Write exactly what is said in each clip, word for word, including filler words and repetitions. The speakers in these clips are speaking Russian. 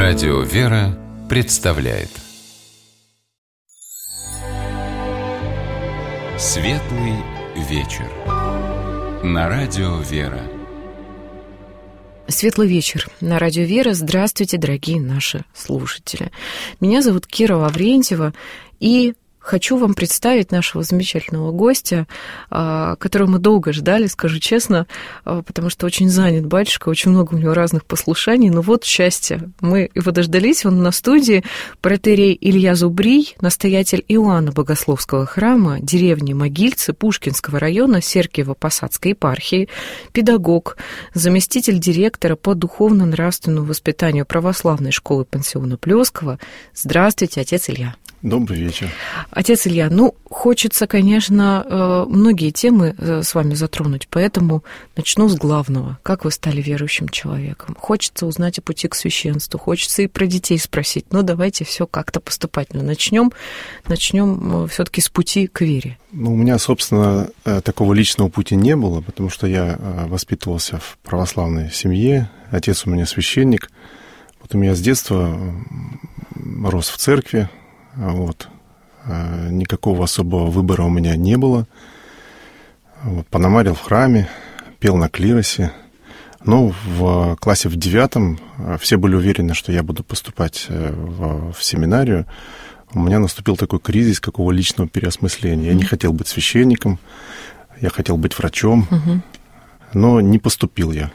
Радио «Вера» представляет Светлый вечер на Радио «Вера». Светлый вечер на Радио «Вера». Здравствуйте, дорогие наши слушатели. Меня зовут Кира Лаврентьева, и хочу вам представить нашего замечательного гостя, которого мы долго ждали, скажу честно, потому что очень занят батюшка, очень много у него разных послушаний. Но вот счастье, мы его дождались, он на студии. Протоиерей Илья Зубрий, настоятель Иоанна Богословского храма, деревни Могильцы, Пушкинского района, Сергиево-Посадской епархии, педагог, заместитель директора по духовно-нравственному воспитанию православной школы пансиона Плёскова. Здравствуйте, отец Илья. Добрый вечер. Отец Илья, ну, хочется, конечно, многие темы с вами затронуть, поэтому начну с главного. Как вы стали верующим человеком? Хочется узнать о пути к священству, хочется и про детей спросить, но давайте все как-то поступательно начнем. Начнем все-таки с пути к вере. Ну, у меня, собственно, такого личного пути не было, потому что я воспитывался в православной семье, отец у меня священник. Вот у меня с детства рос в церкви. Вот. Никакого особого выбора у меня не было. Вот. Пономарил в храме, пел на клиросе. Но в классе в девятом все были уверены, что я буду поступать в, в семинарию. У меня наступил такой кризис какого личного переосмысления. Я не хотел быть священником, я хотел быть врачом, угу. но не поступил я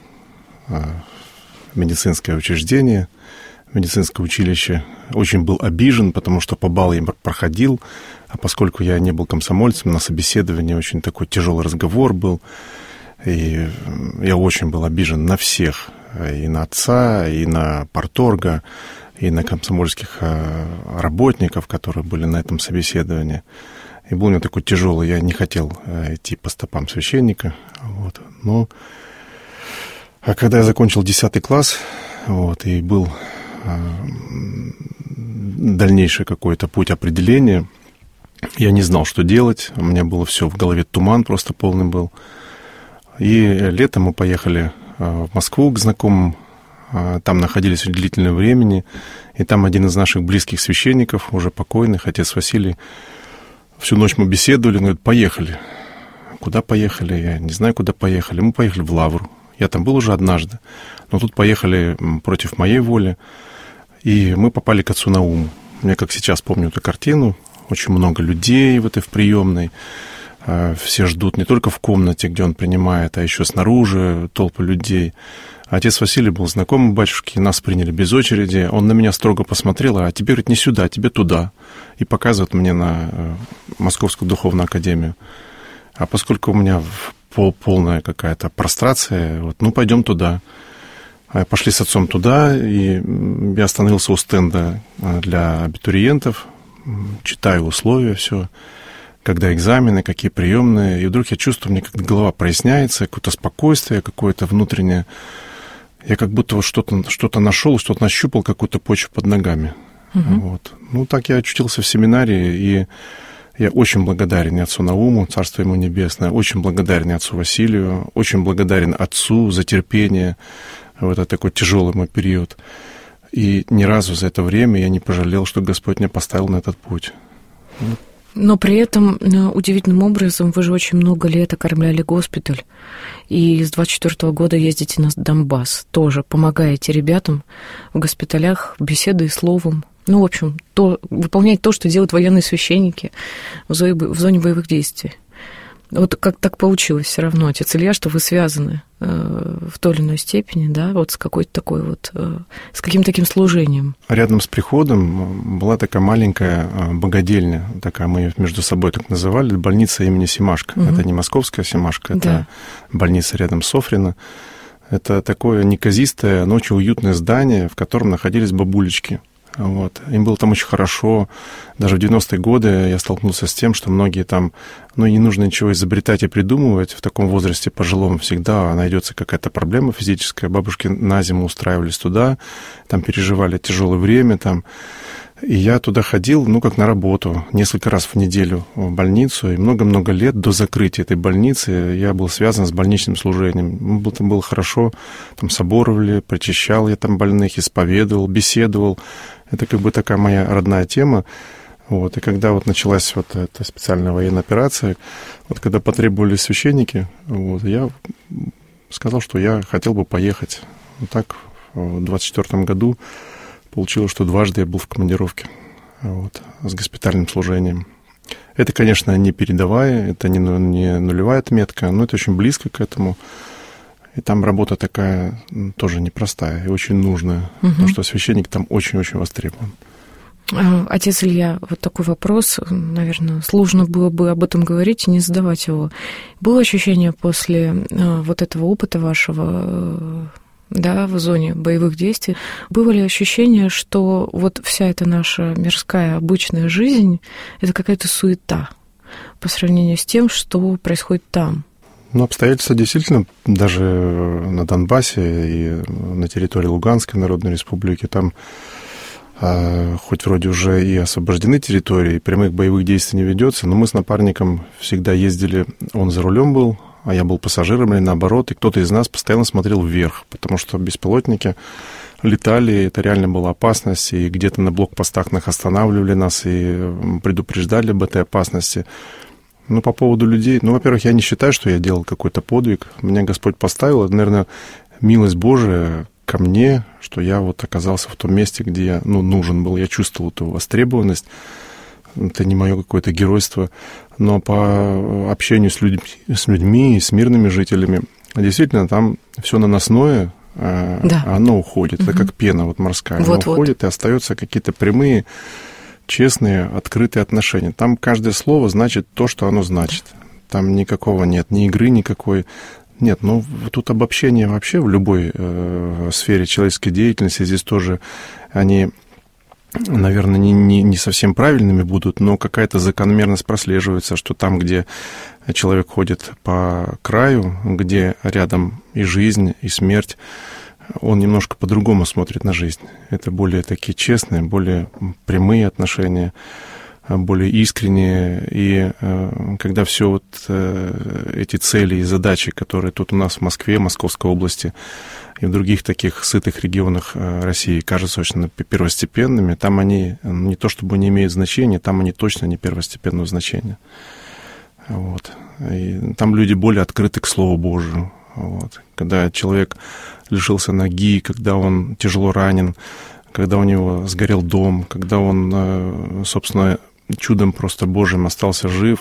в медицинское учреждение, медицинское училище. Очень был обижен, потому что по баллу я проходил, а поскольку я не был комсомольцем, на собеседовании очень такой тяжелый разговор был, и я очень был обижен на всех, и на отца, и на парторга, и на комсомольских работников, которые были на этом собеседовании. И был у меня такой тяжелый, я не хотел идти по стопам священника, вот. Но а когда я закончил десятый класс, вот, и был дальнейший какой-то путь определения. Я не знал, что делать. У меня было все в голове, туман просто полный был. И летом мы поехали в Москву к знакомым. Там находились длительное время. И там один из наших близких священников, уже покойных, отец Василий, всю ночь мы беседовали. Он говорит, поехали. Куда поехали? Я не знаю, куда поехали. Мы поехали в Лавру. Я там был уже однажды. Но тут поехали против моей воли. И мы попали к отцу Науму. Я как сейчас помню эту картину. Очень много людей в этой в приемной. Все ждут не только в комнате, где он принимает, а еще снаружи толпы людей. Отец Василий был знакомым батюшки, нас приняли без очереди. Он на меня строго посмотрел, а тебе, говорит, не сюда, а тебе туда. И показывает мне на Московскую духовную академию. А поскольку у меня полная какая-то прострация, вот, ну, пойдем туда. Пошли с отцом туда, и я остановился у стенда для абитуриентов, читаю условия, все, когда экзамены, какие приемные, и вдруг я чувствую, мне как-то голова проясняется, какое-то спокойствие, какое-то внутреннее. Я как будто вот что-то, что-то нашел, что-то нащупал, какую-то почву под ногами. Угу. Вот. Ну, так я очутился в семинарии, и я очень благодарен отцу Науму, царство ему небесное, очень благодарен отцу Василию, очень благодарен отцу за терпение. Вот это такой тяжелый мой период. И ни разу за это время я не пожалел, что Господь меня поставил на этот путь. Но при этом удивительным образом вы же очень много лет окормляли госпиталь. И с двадцать четвёртого года ездите на Донбасс. Тоже помогаете ребятам в госпиталях беседой, словом. Ну, в общем, то, выполнять то, что делают военные священники в зоне, в зоне боевых действий. Вот как так получилось все равно, отец Илья, что вы связаны э, в той или иной степени, да, вот с какой-то такой вот, э, с каким-то таким служением. Рядом с приходом была такая маленькая богадельня, такая мы ее между собой так называли, больница имени Семашко. Угу. Это не московская Семашко, это да. больница рядом с Софрино. Это такое неказистое, но очень уютное здание, в котором находились бабулечки. Вот. Им было там очень хорошо. Даже в девяностые годы я столкнулся с тем, что многие там, ну, не нужно ничего изобретать и придумывать. В таком возрасте пожилом всегда найдется какая-то проблема физическая. Бабушки на зиму устраивались туда, там переживали тяжелое время, там И я туда ходил, ну, как на работу, несколько раз в неделю в больницу. И много-много лет до закрытия этой больницы я был связан с больничным служением. Это было хорошо. Там соборовали, причащал я там больных, исповедовал, беседовал. Это как бы такая моя родная тема. Вот. И когда вот началась вот эта специальная военная операция, вот когда потребовались священники, вот, я сказал, что я хотел бы поехать. Вот так в двадцать четвёртом году получилось, что дважды я был в командировке, вот, с госпитальным служением. Это, конечно, не передовая, это не, не нулевая отметка, но это очень близко к этому. И там работа такая тоже непростая и очень нужная, угу. потому что священник там очень-очень востребован. Отец Илья, вот такой вопрос, наверное, сложно было бы об этом говорить и не задавать его. Было ощущение после вот этого опыта вашего, да, в зоне боевых действий, было ли ощущение, что вот вся эта наша мирская обычная жизнь — это какая-то суета по сравнению с тем, что происходит там? Ну, обстоятельства действительно, даже на Донбассе и на территории Луганской Народной Республики, там а, хоть вроде уже и освобождены территории, прямых боевых действий не ведется, но мы с напарником всегда ездили, он за рулем был, а я был пассажиром или наоборот, и кто-то из нас постоянно смотрел вверх, потому что беспилотники летали, это реально была опасность, и где-то на блокпостах нас останавливали нас и предупреждали об этой опасности. Ну, по поводу людей, ну, во-первых, я не считаю, что я делал какой-то подвиг, меня Господь поставил, это, наверное, милость Божия ко мне, что я вот оказался в том месте, где я, ну, нужен был, я чувствовал эту востребованность. Это не мое какое-то геройство, но по общению с людьми, с людьми и с мирными жителями, действительно, там все наносное, да. Оно уходит. Угу. Это как пена вот морская. Вот, оно уходит, вот. И остаются какие-то прямые, честные, открытые отношения. Там каждое слово значит то, что оно значит. Там никакого нет, ни игры никакой. Нет, ну тут обобщение вообще в любой э, сфере человеческой деятельности. Здесь тоже они... наверное, не, не, не совсем правильными будут, но какая-то закономерность прослеживается, что там, где человек ходит по краю, где рядом и жизнь, и смерть, он немножко по-другому смотрит на жизнь. Это более такие честные, более прямые отношения, более искренние. И э, когда все вот э, эти цели и задачи, которые тут у нас в Москве, Московской области, и в других таких сытых регионах России кажутся очень первостепенными, там они не то чтобы не имеют значения, там они точно не первостепенного значения. Вот. И там люди более открыты к Слову Божию. Вот. Когда человек лишился ноги, когда он тяжело ранен, когда у него сгорел дом, когда он, собственно, чудом просто Божьим остался жив,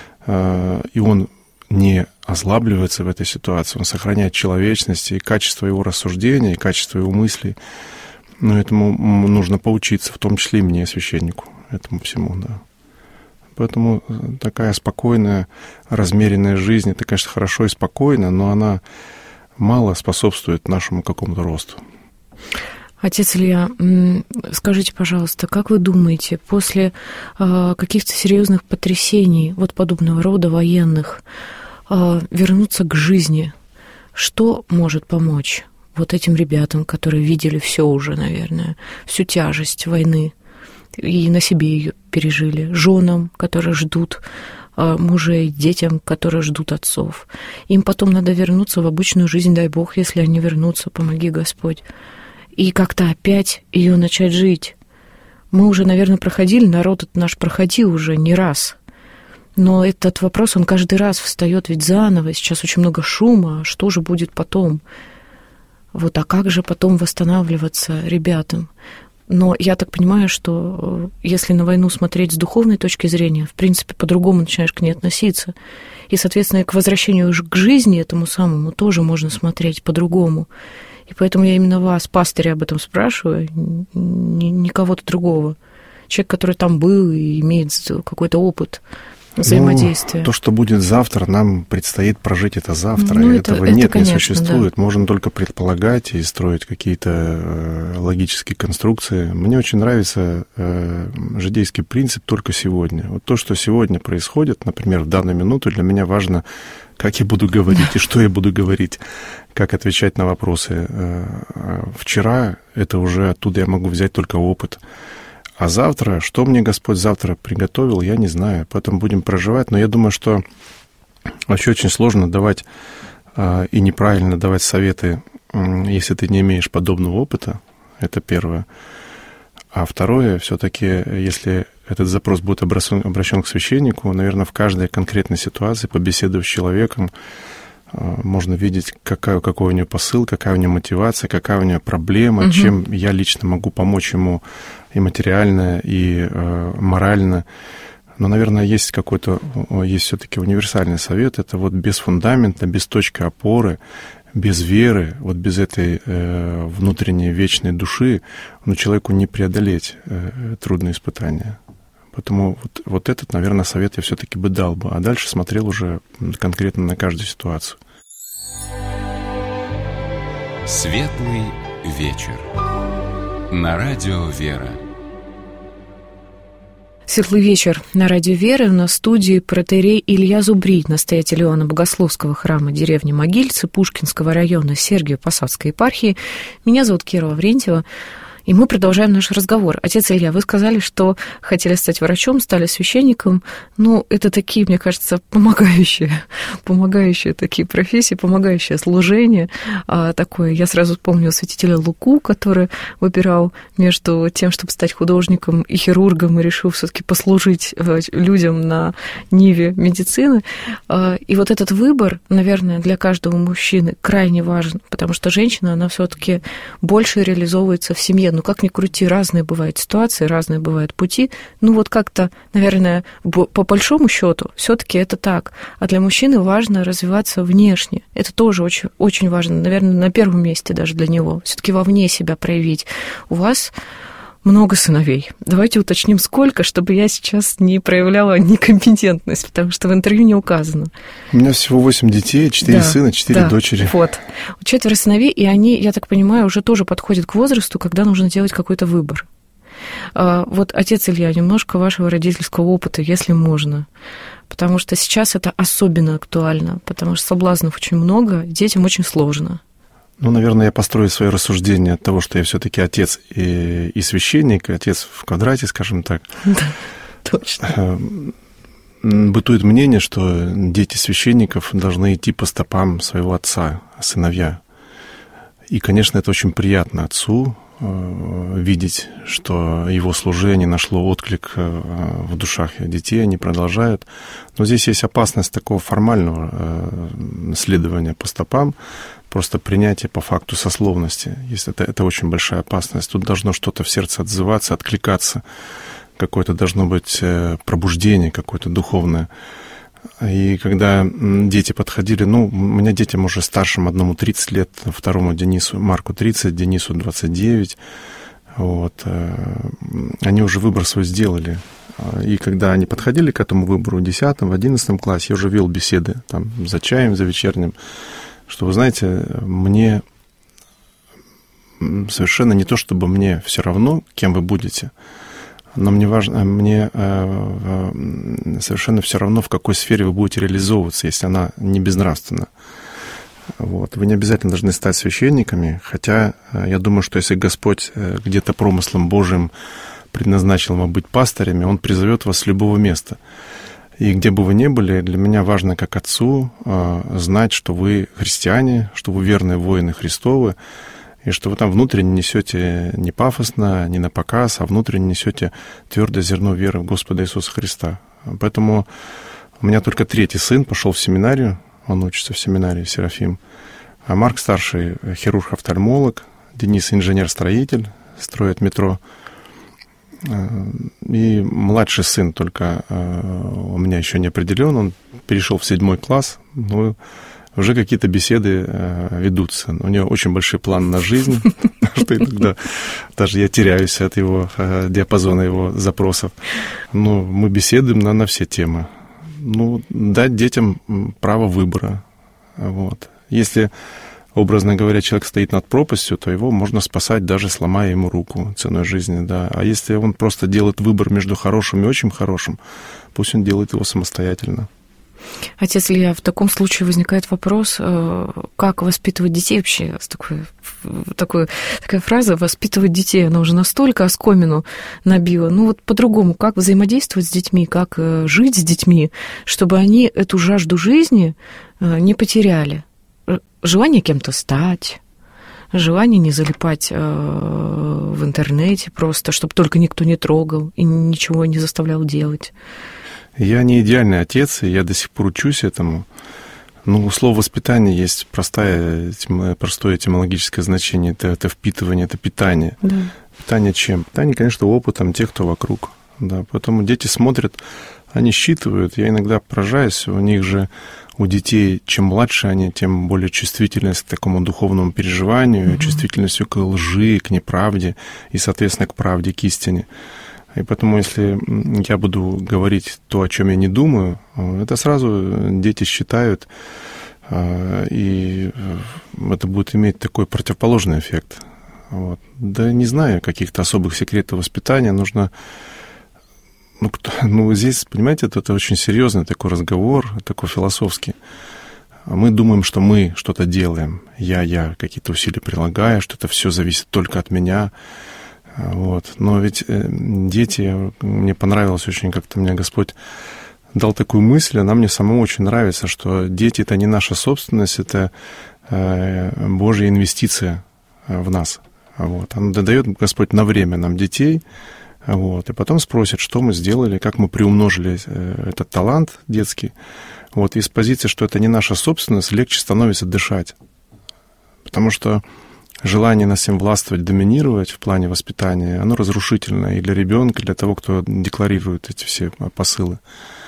и он не озлабливается в этой ситуации, он сохраняет человечность и качество его рассуждения, и качество его мыслей. Но этому нужно поучиться, в том числе и мне, священнику, этому всему, да. Поэтому такая спокойная, размеренная жизнь, это, конечно, хорошо и спокойно, но она мало способствует нашему какому-то росту. Отец Илья, скажите, пожалуйста, как вы думаете, после каких-то серьезных потрясений, вот подобного рода военных, вернуться к жизни, что может помочь вот этим ребятам, которые видели все уже, наверное, всю тяжесть войны и на себе ее пережили, женам, которые ждут мужей, детям, которые ждут отцов. Им потом надо вернуться в обычную жизнь, дай Бог, если они вернутся, помоги Господь. И как-то опять ее начать жить. Мы уже, наверное, проходили, народ этот наш проходил уже не раз. Но этот вопрос, он каждый раз встает ведь заново. Сейчас очень много шума. Что же будет потом? Вот, а как же потом восстанавливаться ребятам? Но я так понимаю, что если на войну смотреть с духовной точки зрения, в принципе, по-другому начинаешь к ней относиться. И, соответственно, к возвращению к жизни этому самому тоже можно смотреть по-другому. И поэтому я именно вас, пастыря, об этом спрашиваю, не, не кого-то другого. Человек, который там был и имеет какой-то опыт взаимодействия. Ну, то, что будет завтра, нам предстоит прожить это завтра. Ну, это, Этого это, нет, конечно, не существует. Да. Можно только предполагать и строить какие-то логические конструкции. Мне очень нравится э, житейский принцип «только сегодня». Вот то, что сегодня происходит, например, в данную минуту, для меня важно, как я буду говорить и что я буду говорить, как отвечать на вопросы. Вчера это уже оттуда я могу взять только опыт. А завтра, что мне Господь завтра приготовил, я не знаю. Поэтому будем проживать. Но я думаю, что вообще очень сложно давать и неправильно давать советы, если ты не имеешь подобного опыта. Это первое. А второе, все-таки, если этот запрос будет обращен к священнику, наверное, в каждой конкретной ситуации, побеседовав с человеком, можно видеть, какая, какой у него посыл, какая у него мотивация, какая у него проблема, угу. чем я лично могу помочь ему и материально, и э, морально. Но, наверное, есть какой-то, есть все-таки универсальный совет. Это вот без фундамента, без точки опоры, без веры, вот без этой э, внутренней вечной души, ну, человеку не преодолеть э, трудные испытания. Поэтому вот, вот этот, наверное, совет я все-таки бы дал бы, а дальше смотрел уже конкретно на каждую ситуацию. Светлый вечер. На радио «Вера». Светлый вечер на радио «Вера». У нас в студии протоиерей Илья Зубрий, настоятель Иоанна Богословского храма деревни Могильцы Пушкинского района Сергиево-Посадской епархии. Меня зовут Кира Лаврентьева. И мы продолжаем наш разговор. Отец Илья, вы сказали, что хотели стать врачом, стали священником. Ну, это такие, мне кажется, помогающие, помогающие такие профессии, помогающее служение. А, такое, я сразу помню святителя Луку, который выбирал между тем, чтобы стать художником и хирургом, и решил все-таки послужить людям на ниве медицины. И вот этот выбор, наверное, для каждого мужчины крайне важен, потому что женщина, она все-таки больше реализовывается в семье. Ну, как ни крути, разные бывают ситуации, разные бывают пути. Ну, вот как-то, наверное, по большому счету, все-таки это так. А для мужчины важно развиваться внешне. Это тоже очень, очень важно. Наверное, на первом месте даже для него. Все-таки вовне себя проявить. У вас много сыновей. Давайте уточним, сколько, чтобы я сейчас не проявляла некомпетентность, потому что в интервью не указано. У меня всего восемь детей, четыре да, сына, четыре да, дочери. Вот. Четверо сыновей, и они, я так понимаю, уже тоже подходят к возрасту, когда нужно делать какой-то выбор. Вот, отец Илья, немножко вашего родительского опыта, если можно. Потому что сейчас это особенно актуально, потому что соблазнов очень много, детям очень сложно. Ну, наверное, я построю свое рассуждение от того, что я все-таки отец и, и священник, отец в квадрате, скажем так. Да, точно. Бытует мнение, что дети священников должны идти по стопам своего отца, сыновья. И, конечно, это очень приятно отцу видеть, что его служение нашло отклик в душах детей, они продолжают. Но здесь есть опасность такого формального следования по стопам, просто принятие по факту сословности. Это, это очень большая опасность. Тут должно что-то в сердце отзываться, откликаться. Какое-то должно быть пробуждение какое-то духовное. И когда дети подходили, ну, у меня детям уже старшим, одному тридцать лет, второму Денису, Марку тридцать, Денису двадцать девять, вот, они уже выбор свой сделали. И когда они подходили к этому выбору в десятом, в одиннадцатом классе, я уже вел беседы там за чаем, за вечерним, что, вы знаете, мне совершенно не то, чтобы мне все равно, кем вы будете, но мне важно, мне э, совершенно все равно, в какой сфере вы будете реализовываться, если она не безнравственна. Вот. Вы не обязательно должны стать священниками, хотя я думаю, что если Господь где-то промыслом Божьим предназначил вам быть пастырями, Он призовет вас с любого места. И где бы вы ни были, для меня важно, как отцу, э, знать, что вы христиане, что вы верные воины Христовы, и что вы там внутренне несете не пафосно, не на показ, а внутренне несете твердое зерно веры в Господа Иисуса Христа. Поэтому у меня только третий сын пошел в семинарию, он учится в семинарии Серафим, а Марк старший хирург-офтальмолог, Денис инженер-строитель, строит метро. И младший сын только у меня еще не определен, он перешел в седьмой класс, но уже какие-то беседы ведутся. У него очень большой план на жизнь, что иногда даже я теряюсь от его диапазона, его запросов. Но мы беседуем на, на все темы. Ну, дать детям право выбора. Вот. Если, образно говоря, человек стоит над пропастью, то его можно спасать, даже сломая ему руку ценой жизни. Да. А если он просто делает выбор между хорошим и очень хорошим, пусть он делает его самостоятельно. Отец Илья, в таком случае возникает вопрос, как воспитывать детей вообще? Такой, такой, такая фраза «воспитывать детей», она уже настолько оскомину набила. Ну вот по-другому, как взаимодействовать с детьми, как жить с детьми, чтобы они эту жажду жизни не потеряли. Желание кем-то стать, желание не залипать в интернете просто, чтобы только никто не трогал и ничего не заставлял делать. Я не идеальный отец, и я до сих пор учусь этому. Ну, у слова «воспитание» есть простое, простое этимологическое значение. Это, это впитывание, это питание. Да. Питание чем? Питание, конечно, опытом тех, кто вокруг. Да, поэтому дети смотрят, они считывают. Я иногда поражаюсь, у них же, у детей, чем младше они, тем более чувствительность к такому духовному переживанию, угу. чувствительность к лжи, к неправде и, соответственно, к правде, к истине. И поэтому, если я буду говорить то, о чем я не думаю, это сразу дети считают, и это будет иметь такой противоположный эффект. Вот. Да не знаю каких-то особых секретов воспитания, нужно... Ну, кто, ну, здесь, понимаете, это, это очень серьезный такой разговор, такой философский. Мы думаем, что мы что-то делаем. Я, я какие-то усилия прилагаю, что это все зависит только от меня. Вот. Но ведь дети, мне понравилось очень, как-то мне Господь дал такую мысль, она мне самому очень нравится, что дети — это не наша собственность, это Божья инвестиция в нас. Вот. Он дает Господь на время нам детей, вот, и потом спросит, что мы сделали, как мы приумножили этот талант детский. Вот, и с позиции, что это не наша собственность, легче становится дышать. Потому что желание над всем властвовать, доминировать в плане воспитания, оно разрушительно и для ребенка, и для того, кто декларирует эти все посылы.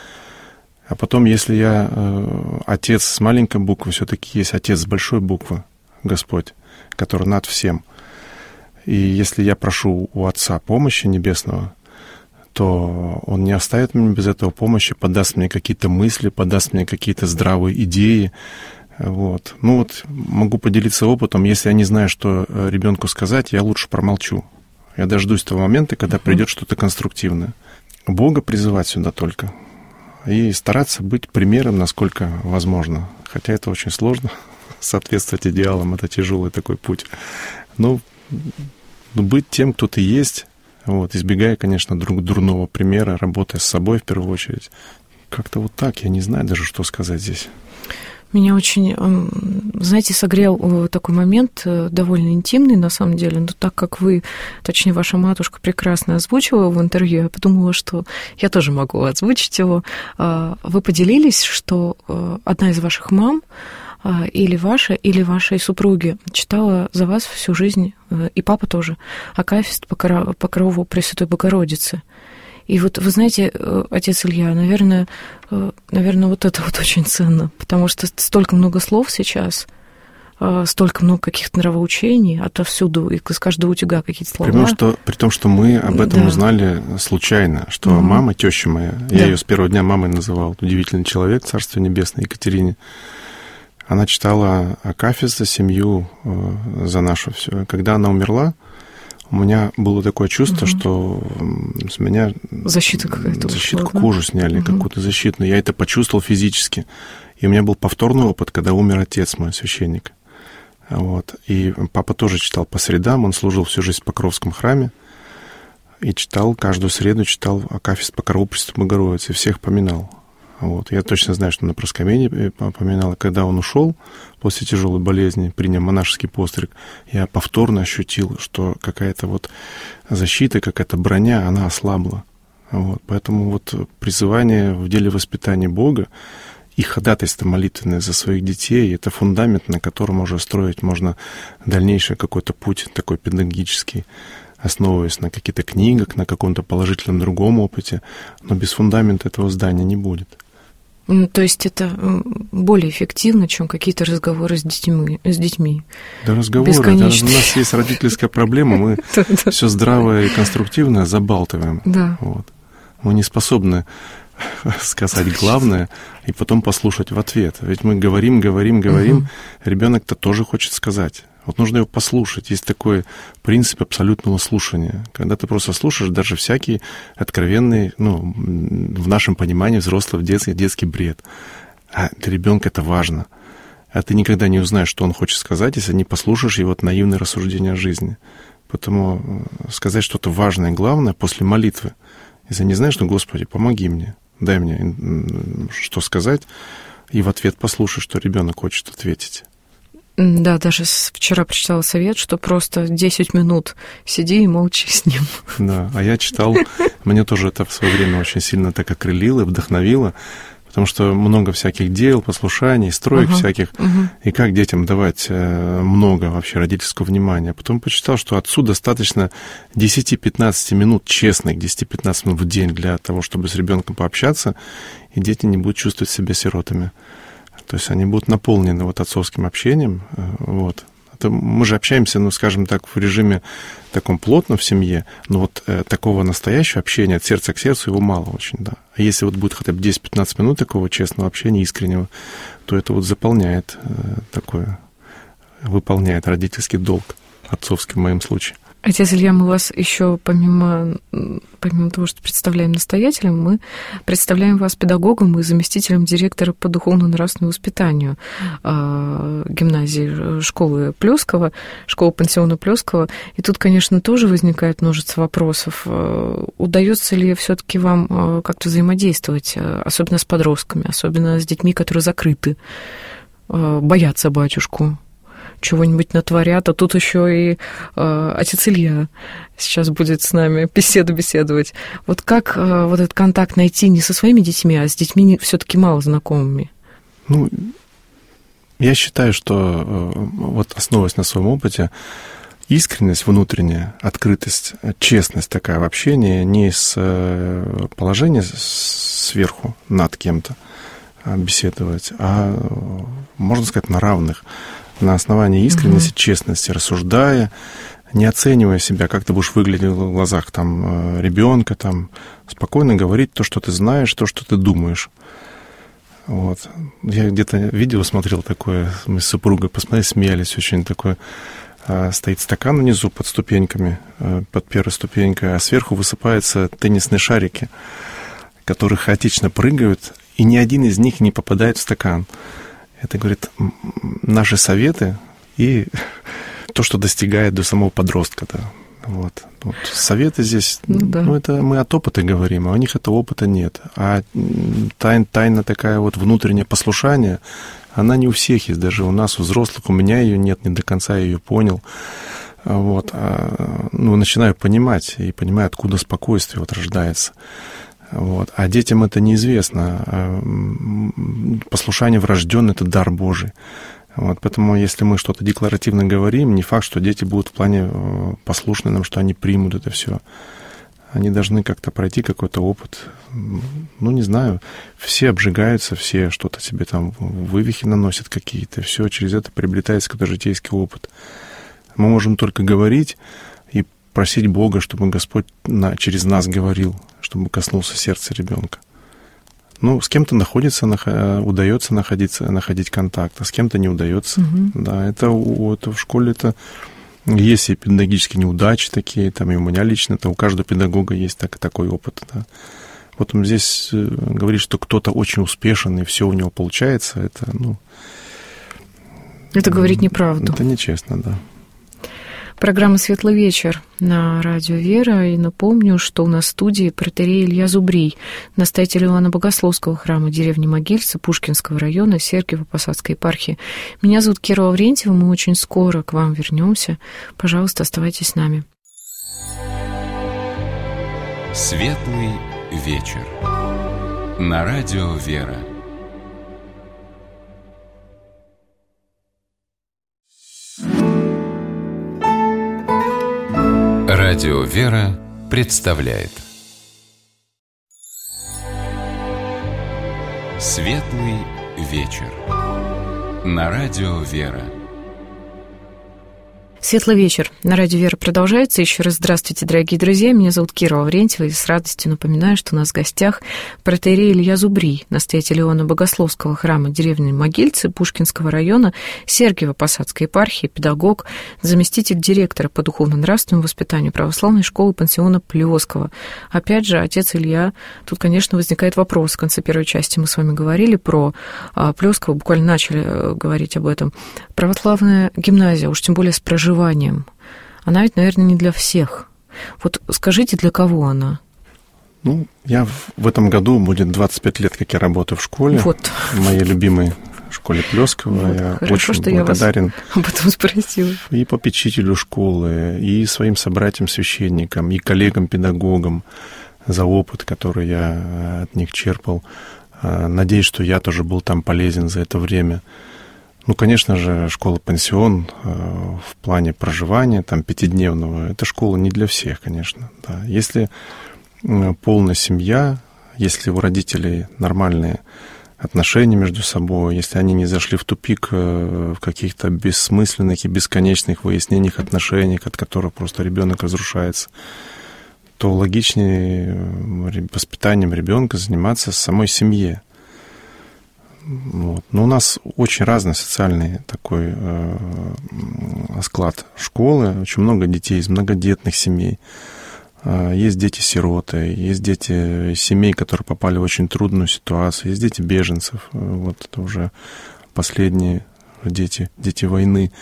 А потом, если я э, отец с маленькой буквы, все-таки есть отец с большой буквы, Господь, который над всем. И если я прошу у Отца помощи Небесного, то Он не оставит меня без этого помощи, подаст мне какие-то мысли, подаст мне какие-то здравые идеи. Вот. Ну вот могу поделиться опытом. Если я не знаю, что ребенку сказать, я лучше промолчу. Я дождусь того момента, когда придет что-то конструктивное. Бога призывать сюда только. И стараться быть примером, насколько возможно. Хотя это очень сложно. Соответствовать идеалам — это тяжелый такой путь. Но быть тем, кто ты есть, вот, избегая, конечно, друг дурного примера, работая с собой в первую очередь. Как-то вот так, я не знаю даже, что сказать здесь. Меня очень, знаете, согрел такой момент, довольно интимный, на самом деле, но так как вы, точнее, ваша матушка прекрасно озвучила в интервью, я подумала, что я тоже могу озвучить его. Вы поделились, что одна из ваших мам, или ваша, или вашей супруги, читала за вас всю жизнь, и папа тоже, акафист Покрову Пресвятой Богородицы. И вот, вы знаете, отец Илья, наверное, наверное, вот это вот очень ценно, потому что столько много слов сейчас, столько много каких-то нравоучений, отовсюду, и из каждого утюга какие-то слова. При том, что, при том, что мы об этом да. узнали случайно, что угу. мама, теща моя, да. я ее с первого дня мамой называл, удивительный человек, Царство Небесное, Екатерине, она читала акафист за семью, за нашу все. Когда она умерла, у меня было такое чувство, угу. что с меня... Защита какая-то Защитку ушла, кожи да? сняли, угу. какую-то защитную. Я это почувствовал физически. И у меня был повторный опыт, когда умер отец мой, священник. Вот. И папа тоже читал по средам, он служил всю жизнь в Покровском храме. И читал, каждую среду читал акафист Покрову Пресвятой Богородицы, всех поминал. Вот. Я точно знаю, что на проскомедии поминал. Когда он ушел после тяжелой болезни, принял монашеский постриг, я повторно ощутил, что какая-то вот защита, какая-то броня, она ослабла. Вот. Поэтому вот призывание в деле воспитания Бога и ходатайство молитвенное за своих детей — это фундамент, на котором уже строить можно дальнейший какой-то путь такой педагогический, основываясь на каких-то книгах, на каком-то положительном другом опыте. Но без фундамента этого здания не будет. То есть это более эффективно, чем какие-то разговоры с детьми. С детьми. Да, разговоры. Да, у нас есть родительская проблема, мы все здравое и конструктивное забалтываем. Да. Вот. Мы не способны сказать главное и потом послушать в ответ. Ведь мы говорим, говорим, говорим. Угу. Ребенок-то тоже хочет сказать. Вот нужно его послушать. Есть такой принцип абсолютного слушания. Когда ты просто слушаешь даже всякий откровенный, ну, в нашем понимании взрослый детский, детский бред. А для ребенка это важно. А ты никогда не узнаешь, что он хочет сказать, если не послушаешь его наивные рассуждения о жизни. Поэтому сказать что-то важное, главное после молитвы. Если не знаешь, ну, Господи, помоги мне, дай мне что сказать, и в ответ послушай, что ребенок хочет ответить. Да, даже вчера прочитала совет, что просто десять минут сиди и молчи с ним. Да, а я читал, мне тоже это в свое время очень сильно так окрылило, вдохновило, потому что много всяких дел, послушаний, строек uh-huh, всяких, uh-huh. и как детям давать много вообще родительского внимания. Потом почитал, что отцу достаточно десять-пятнадцать минут честных, десять-пятнадцать минут в день для того, чтобы с ребенком пообщаться, и дети не будут чувствовать себя сиротами. То есть они будут наполнены вот отцовским общением. Вот. Это мы же общаемся, ну, скажем так, в режиме таком плотном в семье, но вот э, такого настоящего общения от сердца к сердцу его мало очень, да. А если вот будет хотя бы десять-пятнадцать минут такого честного общения, искреннего, то это вот заполняет э, такое, выполняет родительский долг, отцовский в моем случае. Отец Илья, мы вас еще помимо, помимо того, что представляем настоятелем, мы представляем вас педагогом и заместителем директора по духовно-нравственному воспитанию э, гимназии школы Плескова, школы-пансиона Плескова. И тут, конечно, тоже возникает множество вопросов. Удается ли все-таки вам как-то взаимодействовать, особенно с подростками, особенно с детьми, которые закрыты, боятся батюшку? Чего-нибудь натворят, а тут еще и э, отец Илья сейчас будет с нами беседу беседовать. Вот как э, вот этот контакт найти не со своими детьми, а с детьми все-таки мало знакомыми? Ну, я считаю, что э, вот основываясь на своем опыте, искренность внутренняя, открытость, честность такая в общении не с э, положения сверху над кем-то беседовать, а, можно сказать, на равных. На основании искренности, угу. честности, рассуждая, не оценивая себя, как ты будешь выглядеть в глазах там, ребенка, там, спокойно говорить то, что ты знаешь, то, что ты думаешь. Вот. Я где-то видео смотрел такое, мы с супругой посмотрели, смеялись очень такое. Стоит стакан внизу под ступеньками, под первой ступенькой, а сверху высыпаются теннисные шарики, которые хаотично прыгают, и ни один из них не попадает в стакан. Это, говорит, наши советы и то, что достигает до самого подростка. Да. Вот. Вот. Советы здесь, ну, да. ну, это мы от опыта говорим, а у них этого опыта нет. А тайн, тайна такая вот внутреннее послушание, она не у всех есть, даже у нас, у взрослых, у меня ее нет, не до конца я ее понял. Вот. А, ну, начинаю понимать, и понимаю, откуда спокойствие вот рождается. Вот. А детям это неизвестно. Послушание врожденное — это дар Божий. Вот. Поэтому, если мы что-то декларативно говорим, не факт, что дети будут в плане послушны нам, что они примут это все. Они должны как-то пройти какой-то опыт. Ну, не знаю, все обжигаются, все что-то себе там, вывихи наносят какие-то, все через это приобретается какой-то житейский опыт. Мы можем только говорить и просить Бога, чтобы Господь на, через нас говорил, чтобы коснулся сердца ребенка. Ну, с кем-то находится, удается находиться, находить контакт, а с кем-то не удается. Угу. Да, это, это в школе это есть и педагогические неудачи такие, там и у меня лично, это у каждого педагога есть так, такой опыт. Да. Вот он здесь говорит, что кто-то очень успешен, и все у него получается, это, ну... Это говорить неправду. Это нечестно, да. Программа «Светлый вечер» на радио «Вера». И напомню, что у нас в студии протоиерей Илья Зубрий, настоятель Иоанна Богословского храма деревни Могильцы Пушкинского района Сергиево-Посадской епархии. Меня зовут Кира Лаврентьева, мы очень скоро к вам вернемся. Пожалуйста, оставайтесь с нами. «Светлый вечер» на радио «Вера». Радио «Вера» представляет «Светлый вечер» на радио «Вера». Светлый вечер. На радио «Вера» продолжается. Еще раз здравствуйте, дорогие друзья. Меня зовут Кира Лаврентьева, и с радостью напоминаю, что у нас в гостях протоиерей Илья Зубрий, настоятель Иоанно-Богословского храма деревни Могильцы Пушкинского района Сергиево-Посадской епархии, педагог, заместитель директора по духовно-нравственному воспитанию православной школы пансиона Плёскова. Опять же, отец Илья, тут, конечно, возникает вопрос. В конце первой части мы с вами говорили про Плёскова, буквально начали говорить об этом. Православная гимназия, уж тем более с проживанием, она ведь, наверное, не для всех. Вот скажите, для кого она? Ну, я в этом году будет двадцать пять лет, как я работаю в школе. Вот. В моей любимой школе Плёскова. Вот, я хорошо, очень что благодарен я вас об этом спросила. И попечителю школы, и своим собратьям-священникам, и коллегам-педагогам за опыт, который я от них черпал. Надеюсь, что я тоже был там полезен за это время. Ну, конечно же, школа-пансион э, в плане проживания, там, пятидневного, это школа не для всех, конечно. Да. Если э, полная семья, если у родителей нормальные отношения между собой, если они не зашли в тупик э, в каких-то бессмысленных и бесконечных выяснениях отношений, от которых просто ребенок разрушается, то логичнее воспитанием ребенка заниматься в самой семье. Вот. Но у нас очень разный социальный такой э, склад школы. Очень много детей из многодетных семей. Э, есть дети-сироты, есть дети семей, которые попали в очень трудную ситуацию. Есть дети беженцев. Вот это уже последние дети, дети войны.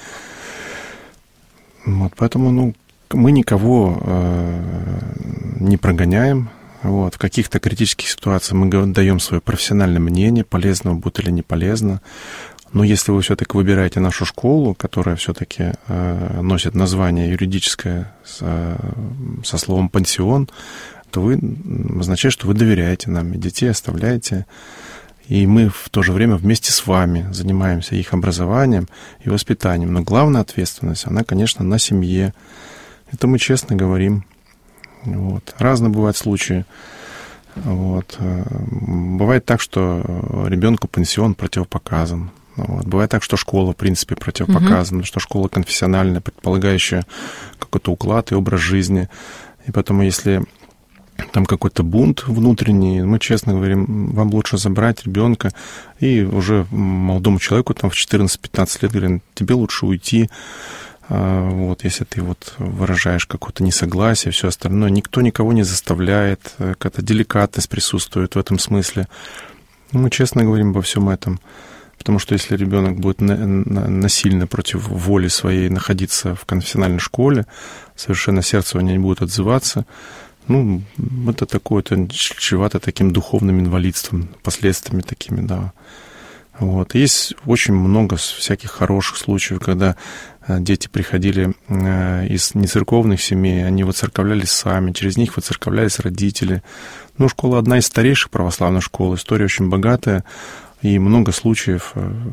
Вот. Поэтому ну, мы никого э, не прогоняем. Вот. В каких-то критических ситуациях мы даем свое профессиональное мнение, полезно будет или не полезно. Но если вы все-таки выбираете нашу школу, которая все-таки э, носит название юридическое со, со словом «пансион», то вы означает, что вы доверяете нам, и детей оставляете. И мы в то же время вместе с вами занимаемся их образованием и воспитанием. Но главная ответственность, она, конечно, на семье. Это мы честно говорим. Вот. Разные бывают случаи. Вот. Бывает так, что ребенку пансион противопоказан. Вот. Бывает так, что школа, в принципе, противопоказана, угу. что школа конфессиональная, предполагающая какой-то уклад и образ жизни. И поэтому, если там какой-то бунт внутренний, мы честно говорим, вам лучше забрать ребенка и уже молодому человеку там в четырнадцать-пятнадцать лет говорим, тебе лучше уйти. Вот, если ты вот выражаешь какое-то несогласие, все остальное, никто никого не заставляет, какая-то деликатность присутствует в этом смысле. Мы честно говорим обо всем этом, потому что если ребенок будет насильно против воли своей находиться в конфессиональной школе, совершенно сердце у него не будет отзываться, ну, это такое, это чревато таким духовным инвалидством, последствиями такими, да. Вот. Есть очень много всяких хороших случаев, когда дети приходили из нецерковных семей, они воцерковлялись сами, через них воцерковлялись родители. Ну, школа одна из старейших православных школ, история очень богатая, и много случаев.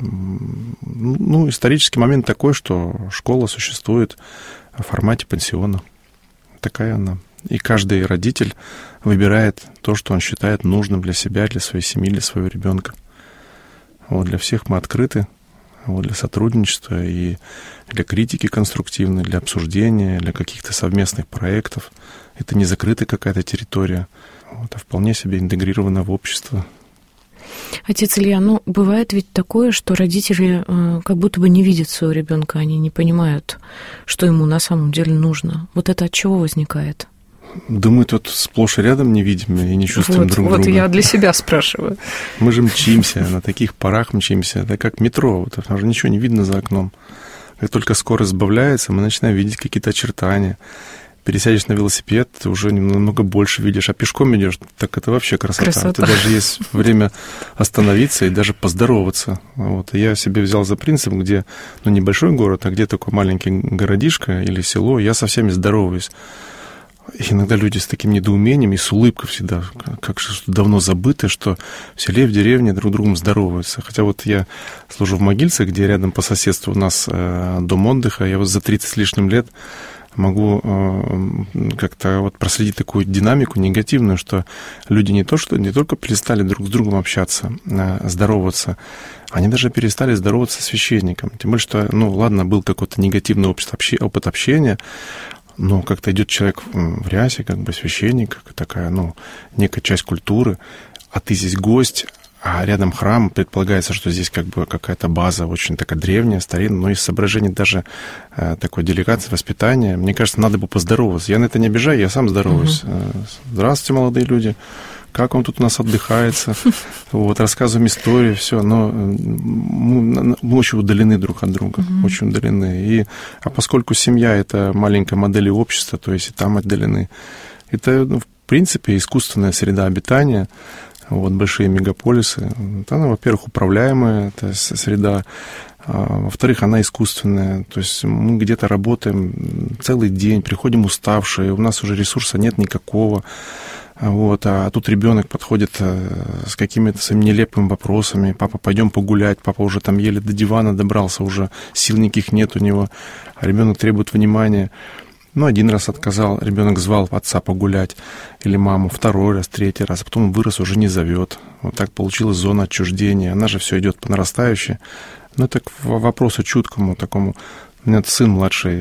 Ну, исторический момент такой, что школа существует в формате пансиона. Такая она. И каждый родитель выбирает то, что он считает нужным для себя, для своей семьи, для своего ребенка. Вот для всех мы открыты, вот для сотрудничества и для критики конструктивной, для обсуждения, для каких-то совместных проектов. Это не закрытая какая-то территория, вот, а вполне себе интегрирована в общество. Отец Илья, ну, бывает ведь такое, что родители э, как будто бы не видят своего ребенка, они не понимают, что ему на самом деле нужно. Вот это от чего возникает? Да мы тут сплошь и рядом не видим и не чувствуем вот, друг вот друга. Вот я для себя спрашиваю. Мы же мчимся, на таких парах мчимся. Это как метро, вот, там же ничего не видно за окном. Как только скорость сбавляется, мы начинаем видеть какие-то очертания. Пересядешь на велосипед, ты уже намного больше видишь, а пешком идешь, так это вообще красота. красота. Это даже есть время остановиться и даже поздороваться. Вот. И я себе взял за принцип, где ну, небольшой город, а где такой маленький городишко или село, я со всеми здороваюсь. И иногда люди с таким недоумением и с улыбкой всегда, как же давно забыто, что в селе, в деревне друг другом здороваются. Хотя вот я служу в Могильце, где рядом по соседству у нас дом отдыха, я вот за тридцать с лишним лет могу как-то вот проследить такую динамику негативную, что люди не то, что не только перестали друг с другом общаться, здороваться, они даже перестали здороваться с священником. Тем более, что, ну, ладно, был какой-то негативный опыт общения, но как-то идет человек в рясе, как бы священник, такая, ну, некая часть культуры, а ты здесь гость, а рядом храм, предполагается, что здесь как бы какая-то база очень такая древняя, старинная, но из соображений даже э, такой делегации, воспитания, мне кажется, надо бы поздороваться. Я на это не обижаю, я сам здороваюсь. Uh-huh. Здравствуйте, молодые люди. Как вам тут у нас отдыхается? Вот, рассказываем истории, все. Но мы, мы очень удалены друг от друга, uh-huh. очень удалены. И, а поскольку семья – это маленькая модель общества, то есть и там отдалены, это, ну, в принципе, искусственная среда обитания. Вот, большие мегаполисы, она, во-первых, управляемая, это среда, а, во-вторых, она искусственная, то есть мы где-то работаем целый день, приходим уставшие, у нас уже ресурса нет никакого, вот, а тут ребенок подходит с какими-то своими нелепыми вопросами: папа, пойдем погулять, папа уже там еле до дивана добрался, уже сил никаких нет у него, а ребенок требует внимания. Ну, один раз отказал, ребенок звал отца погулять или маму, второй раз, третий раз, а потом он вырос, уже не зовет. Вот так получилась зона отчуждения. Она же все идет по нарастающей. Ну, это к вопросу чуткому такому. У меня сын младший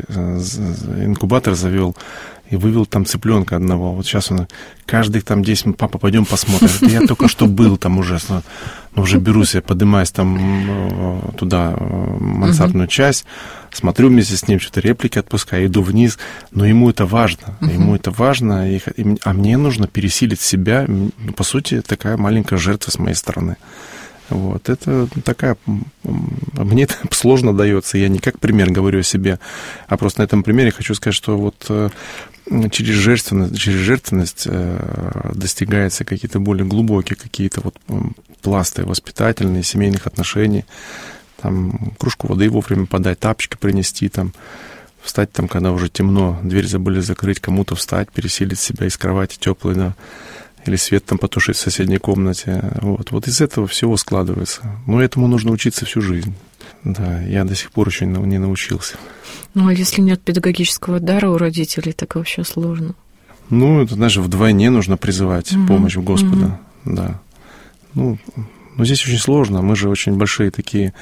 инкубатор завел и вывел там цыпленка одного. Вот сейчас он каждых там десять минут: папа, пойдем посмотрим. Я только что был там уже, но уже берусь, я поднимаюсь там туда, мансардную часть, смотрю вместе с ним, что-то реплики отпускаю, иду вниз. Но ему это важно, uh-huh. ему это важно, и, и, а мне нужно пересилить себя. По сути, такая маленькая жертва с моей стороны. Вот, это такая... Мне это сложно дается, я не как пример говорю о себе, а просто на этом примере хочу сказать, что вот через жертвенность, через жертвенность достигаются какие-то более глубокие какие-то вот пласты воспитательные, семейных отношений. Там кружку воды вовремя подать, тапочки принести, там, встать там, когда уже темно, дверь забыли закрыть, кому-то встать, пересилить себя из кровати теплой, да, или свет там потушить в соседней комнате. Вот, вот из этого всего складывается. Но этому нужно учиться всю жизнь. Да, я до сих пор еще не научился. Ну, а если нет педагогического дара у родителей, так вообще сложно. Ну, это даже вдвойне нужно призывать угу. помощь Господа. Угу. Да. Ну, но здесь очень сложно. Мы же очень большие такие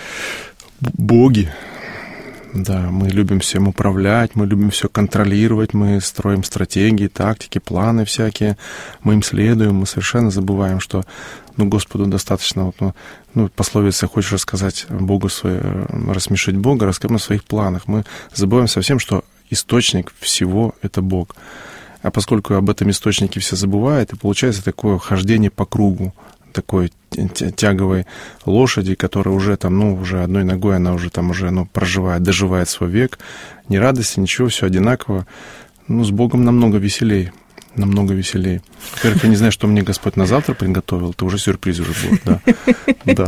боги. Да, мы любим всем управлять, мы любим все контролировать, мы строим стратегии, тактики, планы всякие, мы им следуем, мы совершенно забываем, что, ну, Господу достаточно, вот, ну, ну, пословица: хочешь рассказать Богу свое, рассмешить Бога, расскажи о своих планах. Мы забываем совсем, что источник всего — это Бог. А поскольку об этом источнике все забывают, и получается такое хождение по кругу, такой тяговой лошади, которая уже там, ну, уже одной ногой она уже там уже, ну, проживает, доживает свой век. Ни радости, ничего, все одинаково. Ну, с Богом намного веселей, намного веселей. Во-первых, я не знаю, что мне Господь на завтра приготовил, это уже сюрприз уже будет, да. Да.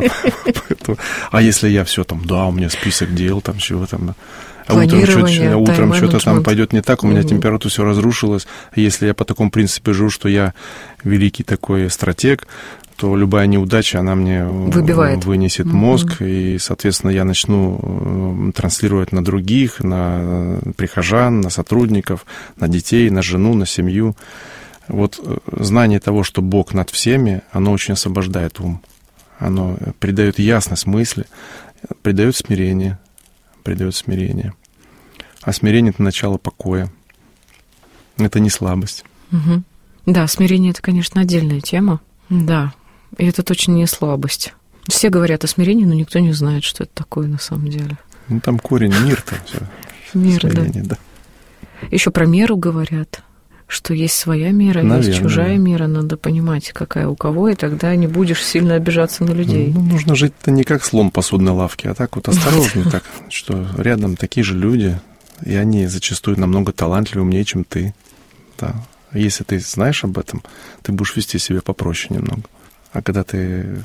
А если я все там, да, у меня список дел, там, чего там, а утром что-то, утром что-то там пойдет не так, у меня температура все разрушилась. Если я по такому принципу живу, что я великий такой стратег, то любая неудача, она мне выбивает, вынесет мозг, mm-hmm. и, соответственно, я начну транслировать на других, на прихожан, на сотрудников, на детей, на жену, на семью. Вот знание того, что Бог над всеми, оно очень освобождает ум. Оно придает ясность мысли, придает смирение, придает смирение. А смирение — это начало покоя. Это не слабость. Mm-hmm. Да, смирение — это, конечно, отдельная тема. Да. И это точно не слабость. Все говорят о смирении, но никто не знает, что это такое на самом деле. Ну, там корень мир-то. Мир, смирение, да. да. Еще про меру говорят, что есть своя мера, Наверное, есть чужая да. мера. Надо понимать, какая у кого, и тогда не будешь сильно обижаться на людей. Ну, нужно жить-то не как слон посудной лавки, а так вот осторожно, так, что рядом такие же люди, и они зачастую намного талантливее, умнее, чем ты. Да. Если ты знаешь об этом, ты будешь вести себя попроще немного. А когда ты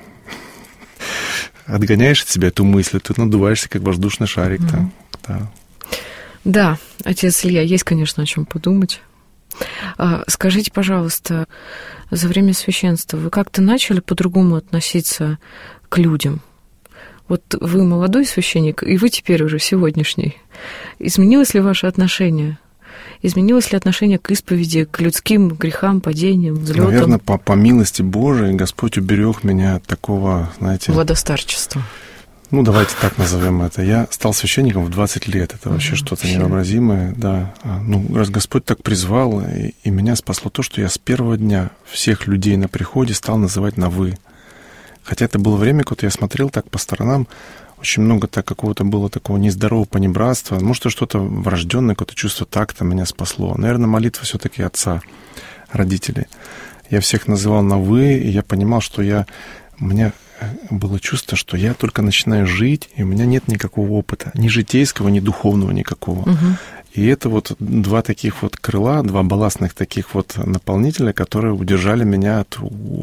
отгоняешь от себя эту мысль, ты надуваешься, как воздушный шарик. Mm-hmm. Да. да, отец Илья, есть, конечно, о чем подумать. Скажите, пожалуйста, за время священства вы как-то начали по-другому относиться к людям? Вот вы молодой священник, и вы теперь уже сегодняшний. Изменилось ли ваше отношение? Изменилось ли отношение к исповеди, к людским грехам, падениям, взлетам? Наверное, по, по милости Божией Господь уберег меня от такого, знаете... Владостарчества. Ну, давайте так назовем это. Я стал священником в двадцать лет. Это вообще mm-hmm. что-то невообразимое. Да. Ну, раз Господь так призвал, и, и меня спасло то, что я с первого дня всех людей на приходе стал называть на «вы». Хотя это было время, когда я смотрел так по сторонам, очень много так какого-то было такого нездорового понебратства. Может, что-то врожденное, какое-то чувство такта меня спасло. Наверное, молитва все-таки отца, родителей. Я всех называл на «вы», и я понимал, что я... У меня было чувство, что я только начинаю жить, и у меня нет никакого опыта, ни житейского, ни духовного никакого. Угу. И это вот два таких вот крыла, два балластных таких вот наполнителя, которые удержали меня от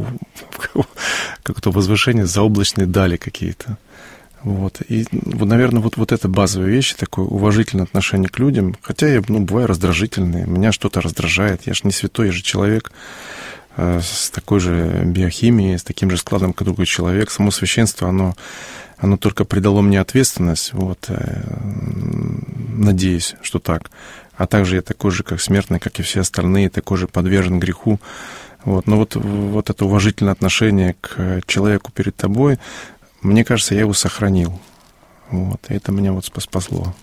какого-то возвышения заоблачной дали какие-то. Вот. И, наверное, вот, вот это базовые вещи, такое уважительное отношение к людям. Хотя я, ну, бываю раздражительный, меня что-то раздражает. Я же не святой, я же человек э, с такой же биохимией, с таким же складом, как другой человек. Само священство, оно, оно только придало мне ответственность. Вот, э, надеюсь, что так. А также я такой же, как смертный, как и все остальные, такой же подвержен греху. Вот. Но вот, вот это уважительное отношение к человеку перед тобой, мне кажется, я его сохранил. Вот. И это меня вот спасло.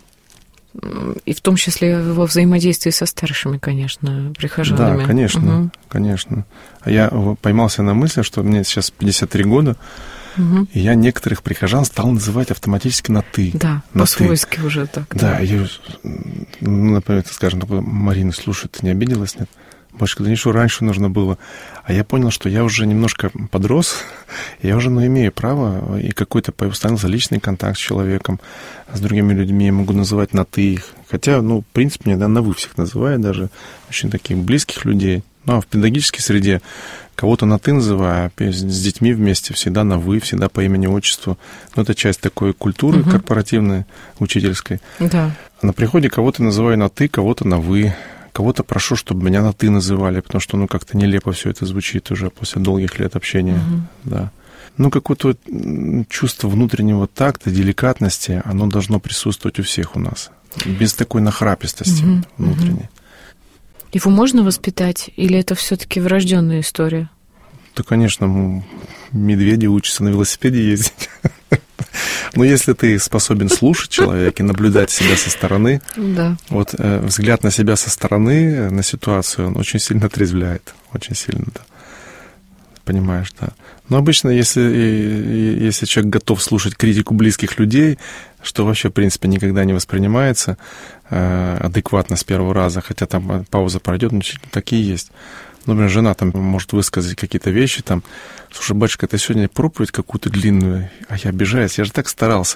И в том числе во взаимодействии со старшими, конечно, прихожанами. Да, конечно, угу. конечно. А я поймался на мысли, что мне сейчас пятьдесят три года, угу. и я некоторых прихожан стал называть автоматически на «ты». Да, на по-свойски ты. уже так. Да, да. Я, ну, например, скажем, Марина, слушай, ты не обиделась, нет? Батюшка, да ничего, раньше нужно было. А я понял, что я уже немножко подрос, я уже, ну, имею право, и какой-то установился личный контакт с человеком, с другими людьми, я могу называть на «ты» их. Хотя, ну, в принципе, мне да, на «вы» всех называю, даже очень таких близких людей. Ну, а в педагогической среде кого-то на «ты» называю, а с детьми вместе всегда на «вы», всегда по имени-отчеству. Ну, это часть такой культуры угу. корпоративной, учительской. Да. А на приходе кого-то называю на «ты», кого-то на «вы». Кого-то прошу, чтобы меня на «ты» называли, потому что, ну, как-то нелепо все это звучит уже после долгих лет общения, угу. да. Ну, какое-то чувство внутреннего такта, деликатности, оно должно присутствовать у всех у нас, без такой нахрапистости угу. внутренней. Его можно воспитать, или это все-таки врожденная история? Да, конечно, медведи учатся на велосипеде ездить. Но если ты способен слушать человека и наблюдать себя со стороны, да. вот э, взгляд на себя со стороны, на ситуацию, он очень сильно отрезвляет, очень сильно, да. Понимаешь, да. Но обычно, если, если человек готов слушать критику близких людей, что вообще, в принципе, никогда не воспринимается э, адекватно с первого раза, хотя там пауза пройдет, но так и есть. Например, жена там может высказать какие-то вещи, там, слушай, батюшка, ты сегодня проповедь какую-то длинную, а я обижаюсь, я же так старался.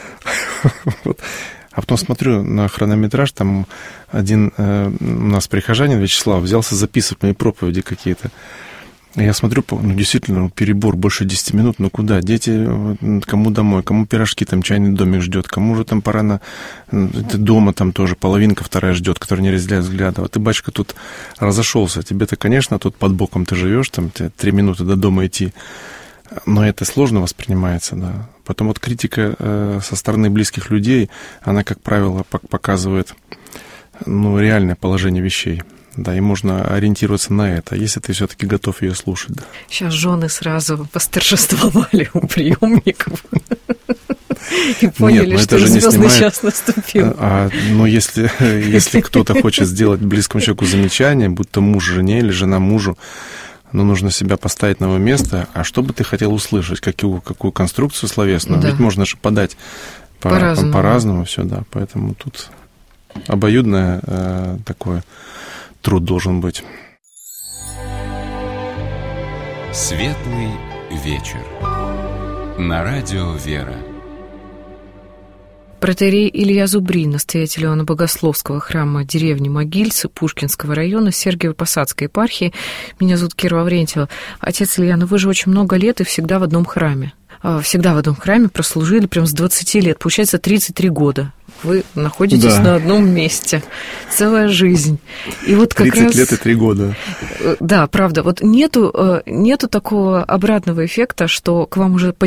А потом смотрю на хронометраж, там один у нас прихожанин, Вячеслав, взялся записывать мои проповеди какие-то. Я смотрю, ну, действительно, перебор, больше десяти минут, ну куда? Дети, кому домой, кому пирожки, там чайный домик ждет, кому же там пора на... Дома там тоже половинка вторая ждет, которая не разделяет взгляда. А ты, батюшка, тут разошелся. Тебе-то, конечно, тут под боком ты живешь, там тебе три минуты до дома идти. Но это сложно воспринимается, да. Потом вот критика э, со стороны близких людей, она, как правило, показывает, ну, реальное положение вещей. Да, и можно ориентироваться на это, если ты все-таки готов ее слушать. Да. Сейчас жены сразу восторжествовали у приемников и поняли, Нет, что звездный час наступил. А, но если, если кто-то хочет сделать близкому человеку замечание, будь то муж жене или жена мужу, но нужно себя поставить на его место. А что бы ты хотел услышать? Какую, какую конструкцию словесную? Да. Ведь можно же подать по, по-разному. по-разному все, да. Поэтому тут обоюдное э, такое труд должен быть. Светлый вечер. На радио «Вера». Протоиерей Илья Зубрин, настоятель Иоанно-Богословского храма деревни Могильцы Пушкинского района Сергиево-Посадской епархии. Меня зовут Кира Лаврентьева. Отец Илья, ну вы же очень много лет и всегда в одном храме. Всегда в одном храме прослужили прям с двадцати лет. Получается, тридцать три года. Вы находитесь да. на одном месте. Целая жизнь. И вот как тридцать раз... лет и три года. Да, правда. Вот нету, нету такого обратного эффекта, что к вам уже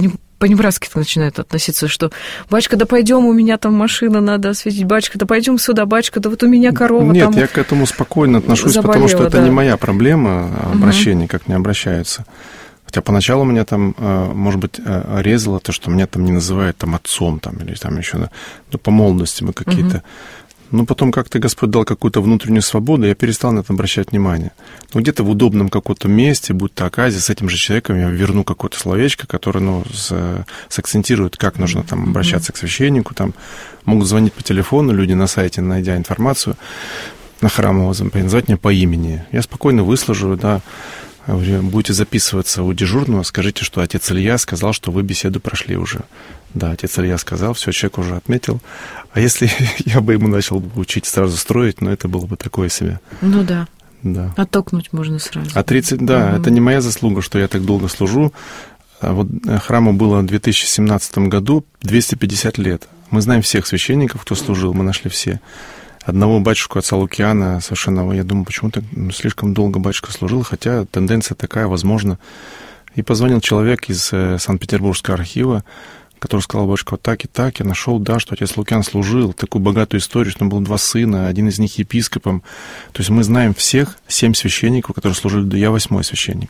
по-небратски начинают относиться, что «Батюшка, да пойдем, у меня там машина надо осветить, батюшка, да пойдем сюда, батюшка, да вот у меня корова Нет, там я к этому спокойно отношусь, заболела, потому что это да. не моя проблема обращения, угу. как мне обращаются. Хотя поначалу меня там, может быть, резало то, что меня там не называют там отцом там, или там еще, ну, по молодости мы какие-то. Угу. Но потом как-то Господь дал какую-то внутреннюю свободу, я перестал на это обращать внимание. Но где-то в удобном каком-то месте, будь то оказия, с этим же человеком я верну какое-то словечко, которое, ну, с, сакцентирует, как нужно там обращаться mm-hmm. к священнику. Там могут звонить по телефону, люди на сайте, найдя информацию на храмовом, назвать меня по имени. Я спокойно выслушаю, да. Будете записываться у дежурного, скажите, что отец Илья сказал, что вы беседу прошли уже. Да, отец Илья сказал, все, человек уже отметил. А если я бы ему начал учить сразу строить, ну, это было бы такое себе. Ну да. Да. Оттолкнуть можно сразу. А тридцать, да, угу. это не моя заслуга, что я так долго служу. Вот храму было в две тысячи семнадцатом году двести пятьдесят лет. Мы знаем всех священников, кто служил, мы нашли все. Одного батюшку, отца Лукиана, совершенно, я думаю, почему-то слишком долго батюшка служил, хотя тенденция такая, возможно. И позвонил человек из Санкт-Петербургского архива, который сказал: батюшка, вот так и так, я нашел, да, что отец Лукиан служил, такую богатую историю, что у него было два сына, один из них епископом. То есть мы знаем всех, семь священников, которые служили, я восьмой священник,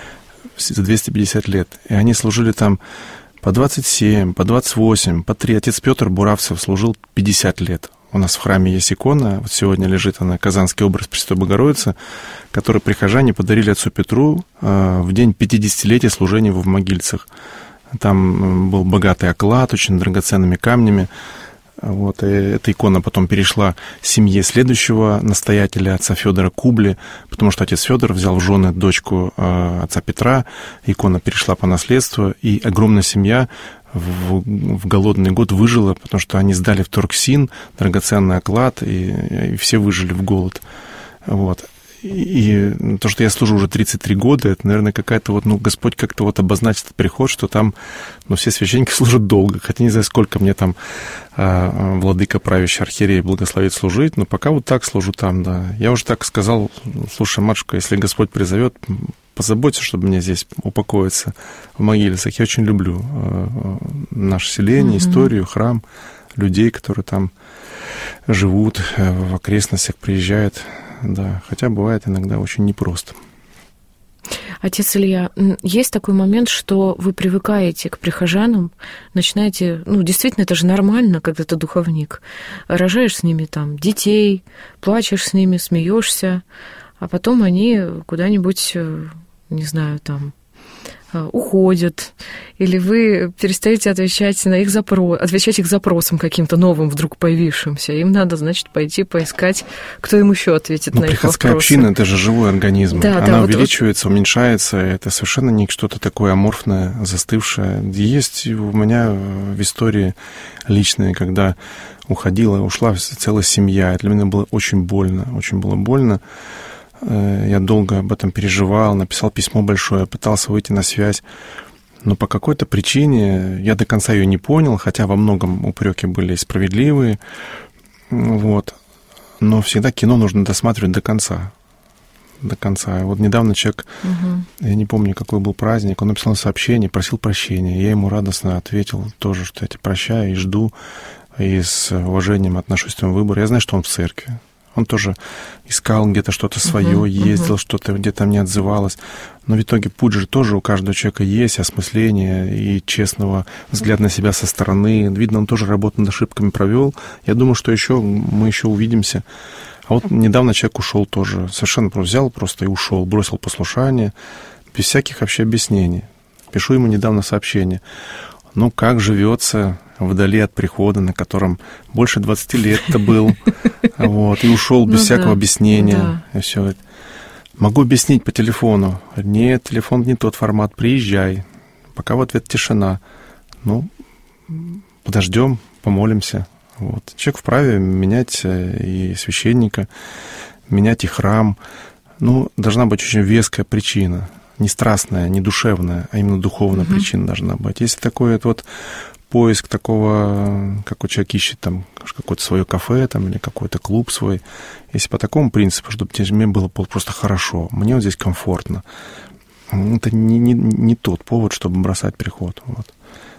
за двести пятьдесят лет. И они служили там по двадцать семь, по двадцать восемь, по три. Отец Петр Буравцев служил пятьдесят лет. У нас в храме есть икона, вот сегодня лежит она, Казанский образ Пресвятой Богородицы, который прихожане подарили отцу Петру э, в день пятидесятилетия служения его в Могильцах. Там был богатый оклад, очень драгоценными камнями. Вот, и эта икона потом перешла семье следующего настоятеля, отца Федора Кубли, потому что отец Федор взял в жены дочку э, отца Петра, икона перешла по наследству, и огромная семья в, в голодный год выжила, потому что они сдали в Торксин драгоценный оклад, и, и все выжили в голод. Вот. И то, что я служу уже тридцать три года, это, наверное, какая-то вот, ну, Господь как-то вот обозначит этот приход, что там, ну, все священники служат долго, хотя не знаю, сколько мне там а, владыка правящий архиерей благословит служить, но пока вот так служу там, да. Я уже так сказал: слушай, матушка, если Господь призовет, позаботься, чтобы мне здесь упокоиться в Могильцах. Я очень люблю а, наше селение, mm-hmm. историю, храм, людей, которые там живут, в окрестностях приезжают. Да, хотя бывает иногда очень непросто. Отец Илья, есть такой момент, что вы привыкаете к прихожанам, начинаете, ну, действительно, это же нормально, когда ты духовник, рожаешь с ними там детей, плачешь с ними, смеешься, а потом они куда-нибудь, не знаю, там, уходят, или вы перестаете отвечать на их запрос, отвечать их запросам каким-то новым, вдруг появившимся. Им надо, значит, пойти поискать, кто им еще ответит ну, на их вопросы. Приходская община — это же живой организм. Да, Она да, увеличивается, вот, вот... уменьшается. Это совершенно не что-то такое аморфное, застывшее. Есть у меня в истории личной, когда уходила, ушла целая семья. Это для меня было очень больно, очень было больно. Я долго об этом переживал, написал письмо большое, пытался выйти на связь, но по какой-то причине я до конца ее не понял, хотя во многом упреки были справедливые, вот. Но всегда кино нужно досматривать до конца, до конца. Вот недавно человек, угу. я не помню, какой был праздник, он написал сообщение, просил прощения, я ему радостно ответил тоже, что я тебя прощаю и жду, и с уважением отношусь к твоему выбору. Я знаю, что он в церкви. Он тоже искал где-то что-то свое, uh-huh, ездил, uh-huh. что-то где-то не отзывалось. Но в итоге путь же тоже у каждого человека есть, осмысление и честного взгляда на себя со стороны. Видно, он тоже работу над ошибками провел. Я думаю, что еще мы еще увидимся. А вот недавно человек ушел тоже. Совершенно просто взял просто и ушел, бросил послушание, без всяких вообще объяснений. Пишу ему недавно сообщение. Ну, как живется вдали от прихода, на котором больше двадцати лет-то был, вот, и ушел без ну, всякого да, объяснения. Да. И все. Могу объяснить по телефону. Нет, телефон не тот формат, приезжай. Пока в ответ тишина. Ну, подождем, помолимся. Вот. Человек вправе менять и священника, менять и храм. Ну, должна быть очень веская причина. Не страстная, не душевная, а именно духовная mm-hmm. причина должна быть. Если такой вот поиск такого, какой человек ищет там какое-то свое кафе там, или какой-то клуб свой, если по такому принципу, чтобы мне было просто хорошо, мне вот здесь комфортно, это не, не, не тот повод, чтобы бросать приход. Вот.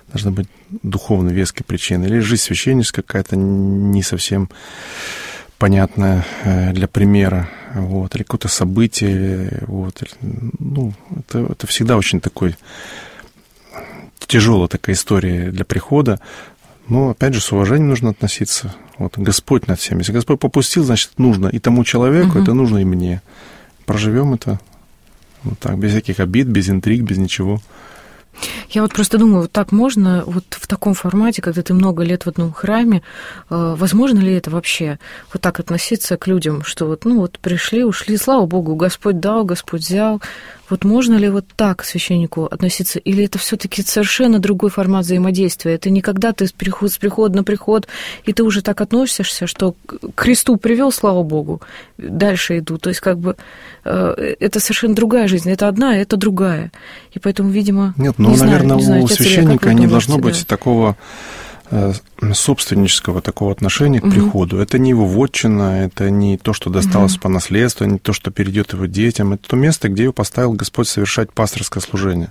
должны быть духовно веские причины, или жизнь священническая какая-то не совсем понятная для примера, вот, или какое-то событие, вот, ну, это, это всегда очень такой тяжелая такая история для прихода, но, опять же, с уважением нужно относиться, вот, Господь над всем, если Господь попустил, значит, нужно и тому человеку, угу. это нужно и мне, проживем это вот так, без всяких обид, без интриг, без ничего. Я вот просто думаю, вот так можно, вот в таком формате, когда ты много лет в одном храме, возможно ли это вообще, вот так относиться к людям, что вот, ну вот пришли, ушли, слава Богу, Господь дал, Господь взял. Вот можно ли вот так к священнику относиться? Или это все-таки совершенно другой формат взаимодействия? Это не когда ты с прихода, с прихода на приход, и ты уже так относишься, что к кресту привел, слава Богу, дальше иду. То есть как бы это совершенно другая жизнь. Это одна, а это другая. И поэтому, видимо, Нет, ну, не наверное, знаю, не знаю, у священника не должно себя? быть такого собственнического такого отношения к приходу. Угу. Это не его вотчина, это не то, что досталось угу. по наследству, не то, что перейдет его детям. Это то место, где его поставил Господь совершать пасторское служение.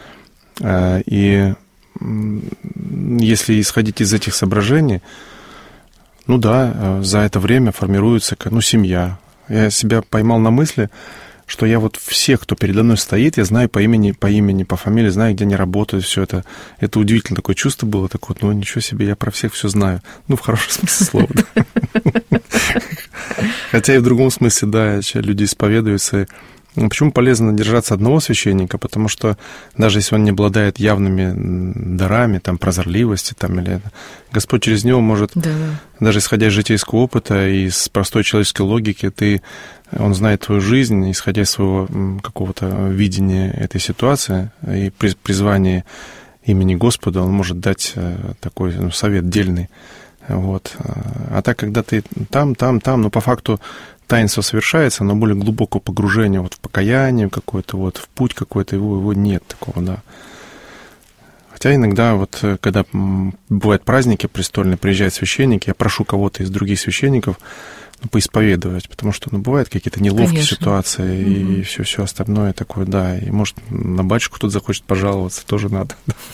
И если исходить из этих соображений, ну да, за это время формируется, ну, семья. Я себя поймал на мысли, что я вот всех, кто передо мной стоит, я знаю по имени, по имени, по фамилии, знаю, где они работают, все это. Это удивительно такое чувство было, такое, ну, ничего себе, я про всех все знаю. Ну, в хорошем смысле слова. Хотя и в другом смысле, да, люди исповедуются. Почему полезно держаться одного священника? Потому что даже если он не обладает явными дарами, там, прозорливости, там, или Господь через него может, да. даже исходя из житейского опыта и из простой человеческой логики, ты, он знает твою жизнь, исходя из своего какого-то видения этой ситуации и призвания имени Господа, он может дать такой, ну, совет дельный. Вот. А так, когда ты там, там, там, но по факту таинство совершается, но более глубокое погружение вот в покаяние какое-то, вот в путь какой-то, его, его нет такого, да. Хотя иногда вот, когда бывают праздники престольные, приезжают священники, я прошу кого-то из других священников, ну, поисповедовать, потому что, ну, бывают какие-то неловкие Конечно. ситуации угу. и все, все остальное такое, да, и может на батюшку кто-то захочет пожаловаться, тоже надо.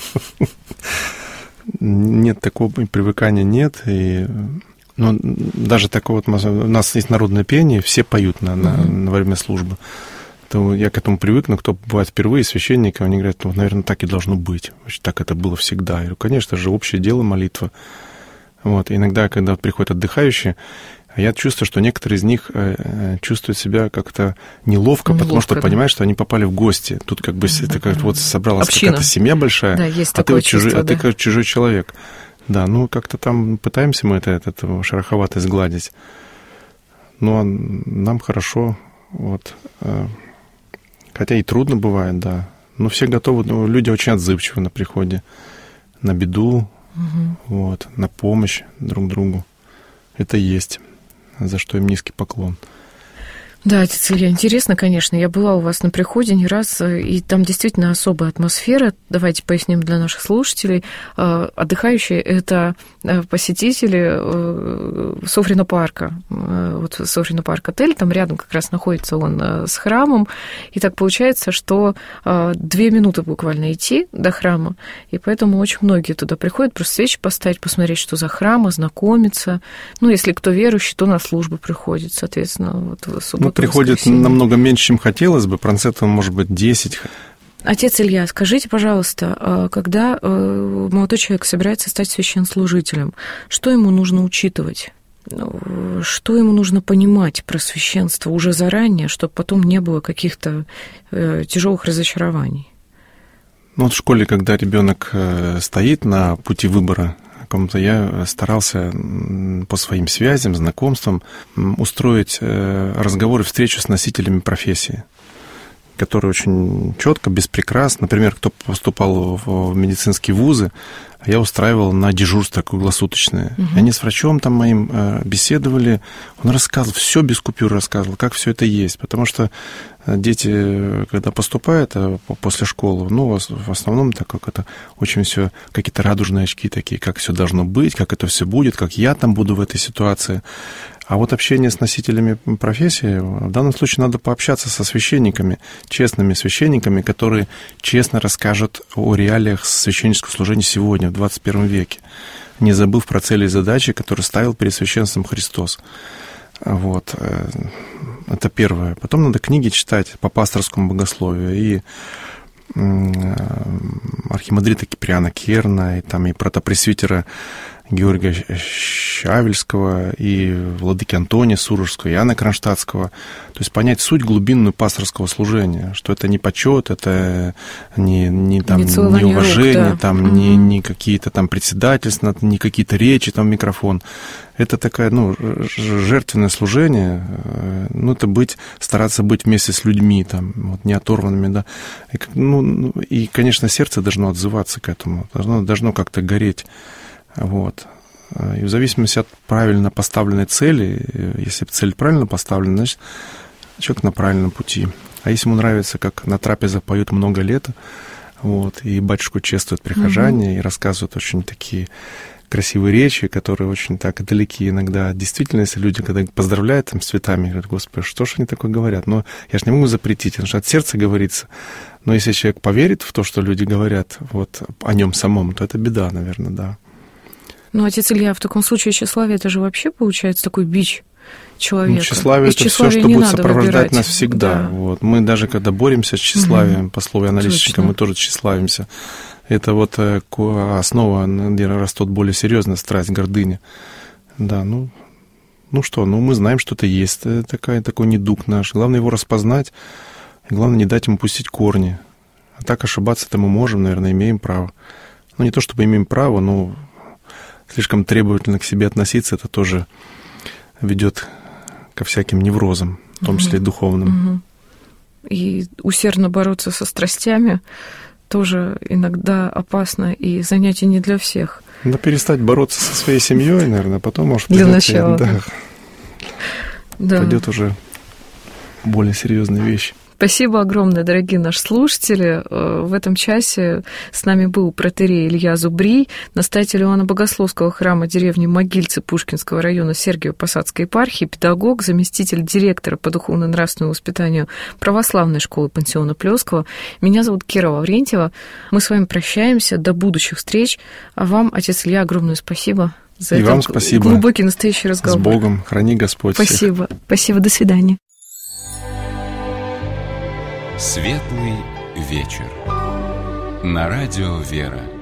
Нет такого привыкания, нет, и... Ну, даже такое вот, у нас есть народное пение, все поют на, на, uh-huh. на время службы. То я к этому привык, но кто бывает впервые, священники, они говорят, ну, наверное, так и должно быть. Так это было всегда. Я говорю, конечно же, общее дело молитва. Вот. И иногда, когда приходят отдыхающие, я чувствую, что некоторые из них чувствуют себя как-то неловко, неловко потому что да. понимают, что они попали в гости. Тут как бы это как вот собралась Община. какая-то семья большая, да, есть а, ты вот чужой, чувство, а да. ты как чужой человек. Да, ну как-то там пытаемся мы это, это шероховатое сгладить. Но нам хорошо, вот. Хотя и трудно бывает, да. Но все готовы, ну, люди очень отзывчивы на приходе, на беду, угу. вот, на помощь друг другу. Это есть, за что им низкий поклон. Да, отец Илья, интересно, конечно. Я была у вас на приходе не раз, и там действительно особая атмосфера. Давайте поясним для наших слушателей. Отдыхающие – это посетители Софрина парка. Вот Софрина парк отель, там рядом как раз находится он с храмом. И так получается, что две минуты буквально идти до храма, и поэтому очень многие туда приходят просто свечи поставить, посмотреть, что за храм, ознакомиться. Ну, если кто верующий, то на службу приходит, соответственно, вот в субботу. Приходит намного меньше, чем хотелось бы, процентов, может быть, десять. Отец Илья, скажите, пожалуйста, когда молодой человек собирается стать священнослужителем, что ему нужно учитывать? Что ему нужно понимать про священство уже заранее, чтобы потом не было каких-то тяжелых разочарований? Ну, вот в школе, когда ребенок стоит на пути выбора, я старался по своим связям, знакомствам устроить разговоры, встречу с носителями профессии, которые очень четко, беспрекрасно, например, кто поступал в медицинские вузы, я устраивал на дежурство круглосуточное. Угу. Они с врачом там моим беседовали, он рассказывал, все без купюр рассказывал, как все это есть, потому что дети, когда поступают после школы, ну, в основном так как это очень все какие-то радужные очки такие, как все должно быть, как это все будет, как я там буду в этой ситуации. А вот общение с носителями профессии, в данном случае надо пообщаться со священниками, честными священниками, которые честно расскажут о реалиях священнического служения сегодня, в двадцать первом веке, не забыв про цели и задачи, которые ставил перед священством Христос. Вот. Это первое. Потом надо книги читать по пасторскому богословию. И архимандрита Киприана Керна, и, там, и протопресвитера Георгия Щавельского, и владыки Антония Сурожского, и Иоанна Кронштадтского. То есть понять суть глубинную пасторского служения, что это не почет, это не, не, там, не, не уважение, рук, да. там, угу. не, не какие-то там председательства, не какие-то речи там в микрофон. Это такое, ну, жертвенное служение, ну, это быть, стараться быть вместе с людьми, там, вот, не оторванными, да. И, ну, и, конечно, сердце должно отзываться к этому, должно, должно как-то гореть. Вот. И в зависимости от правильно поставленной цели, если цель правильно поставлена, значит, человек на правильном пути. А если ему нравится, как на трапезах поют много лета, вот, и батюшку чествуют прихожане, угу. и рассказывают очень такие красивые речи, которые очень так далеки иногда от действительности. Люди, когда поздравляют там с цветами, говорят: Господи, что ж они такое говорят? Но я же не могу запретить, потому что от сердца говорится. Но если человек поверит в то, что люди говорят вот, о нем самом, то это беда, наверное, да. Ну, отец Илья, в таком случае тщеславие, это же вообще получается такой бич человека. Ну, тщеславие – это все, что будет сопровождать выбирать. Нас всегда. Да. Вот. Мы даже когда боремся с тщеславием, угу. по слову аналитика, мы тоже тщеславимся. Это вот основа, где растет более серьезная страсть, гордыня. Да, ну, ну что, ну мы знаем, что это есть, такая, такой недуг наш. Главное его распознать, и главное не дать ему пустить корни. А так ошибаться-то мы можем, наверное, имеем право. Ну, не то чтобы имеем право, но слишком требовательно к себе относиться, это тоже ведет ко всяким неврозам, в том числе и духовным. Угу. И усердно бороться со страстями тоже иногда опасно, и занятие не для всех. Надо перестать бороться со своей семьей, наверное, потом, может, для начала. Да, да. Пойдет уже более серьезные вещи. Спасибо огромное, дорогие наши слушатели. В этом часе с нами был протоиерей Илья Зубрий, настоятель Иоанна Богословского храма деревни Могильцы Пушкинского района Сергиево-Посадской епархии, педагог, заместитель директора по духовно-нравственному воспитанию православной школы пансиона Плёскова. Меня зовут Кира Лаврентьева. Мы с вами прощаемся. До будущих встреч. А вам, отец Илья, огромное спасибо за И этот вам спасибо. Глубокий настоящий разговор. С Богом. Храни Господь всех. Спасибо. Спасибо. До свидания. Светлый вечер. На радио «Вера».